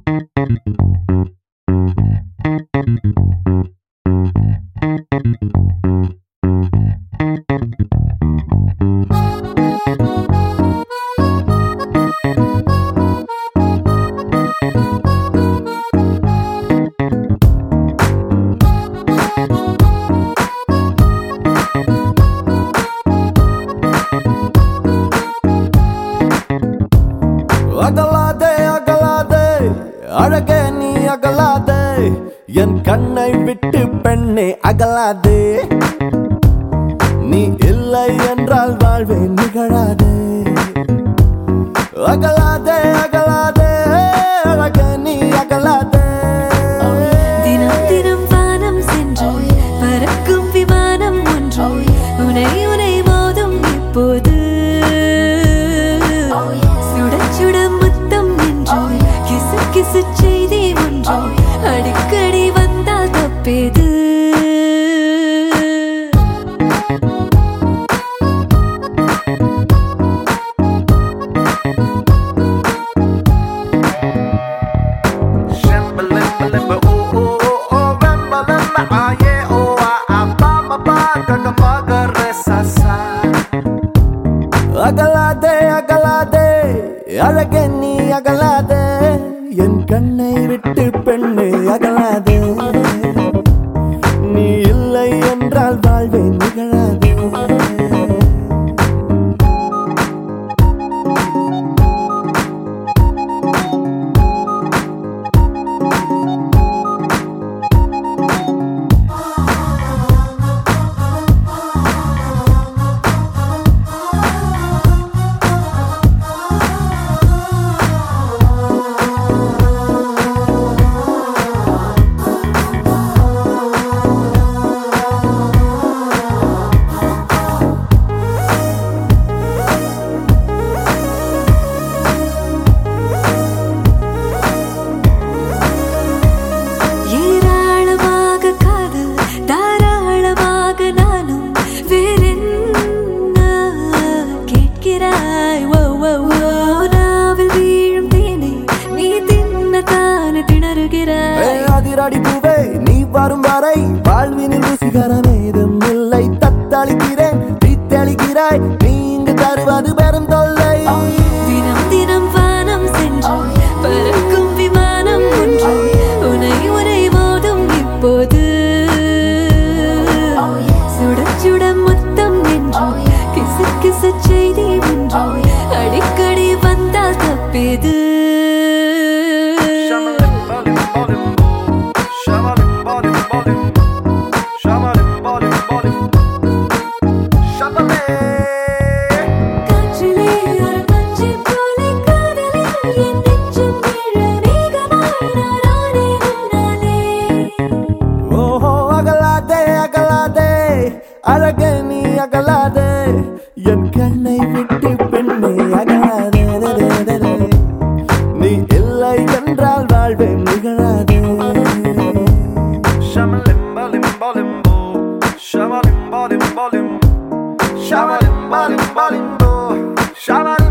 அகலாதே அகலாதே அழகே நீ அகலாதே என் கண்ணை விட்டு பெண்ணே அகலாதே நீ இல்லை என்றால் வாழ்வே நிகழாதே அகலாதே அகலாதே அழகே நீ அகலாதே தினம் தினம் வானம் சென்று பறக்கும் விமானம் ஒன்று உனை உனை மோதும் இப்போது சுட முத்தம் நின்று கிசு கிசு செய்தி ஒன்று அடிக்கடி வந்தால் தப்பேது அகலாதே அகலாதே அழகே நீ அகலாதே என் கண்ணை விட்டு பெண்ணே அகலாதே நீ இல்லை என்றால் வாழ்வே நிகழாதே அதிரடி பூவே நீ வரும் வரை வாழ்வினில் ருசிகரமேதும் இல்லை தத்தளிக்கிறேன் தீத்தளிக்கிறாய் நீ இங்கு தருவது பெரும் தொல்லை தினம் தினம் வானம் சென்று பறக்கும் விமானம் ஒன்று உனை உனை மோதும் இப்போது சுட சுட முத்தம் நின்று கிசு கிசு செய்தி ஒன்று அடிக்கடி வந்தால் தப்பேது அழகே நீ அகலாதே என் கண்ணை விட்டு பெண்ணே அகலாதே நீ இல்லை என்றால் வாழ்வே நிகழாதே ஷமலிம்பா லிம்பா லிம்போ ஷமலிம்பா லிம்பா லிம்போ ஷமலிம்பா லிம்பா லிம்போ ஷமலிம்பா